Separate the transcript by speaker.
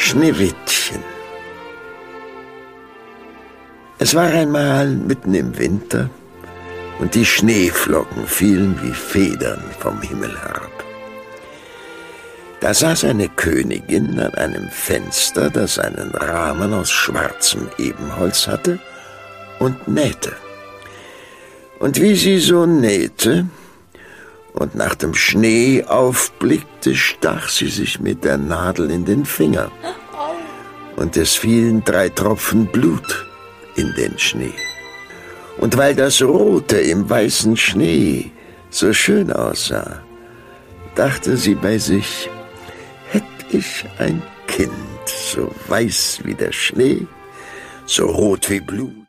Speaker 1: Schneewittchen. Es war einmal mitten im Winter und die Schneeflocken fielen wie Federn vom Himmel herab. Da saß eine Königin an einem Fenster, das einen Rahmen aus schwarzem Ebenholz hatte, und nähte. Und wie sie so nähte und nach dem Schnee aufblickte, stach sie sich mit der Nadel in den Finger. Und es fielen 3 Tropfen Blut in den Schnee. Und weil das Rote im weißen Schnee so schön aussah, dachte sie bei sich, hätt ich ein Kind, so weiß wie der Schnee, so rot wie Blut.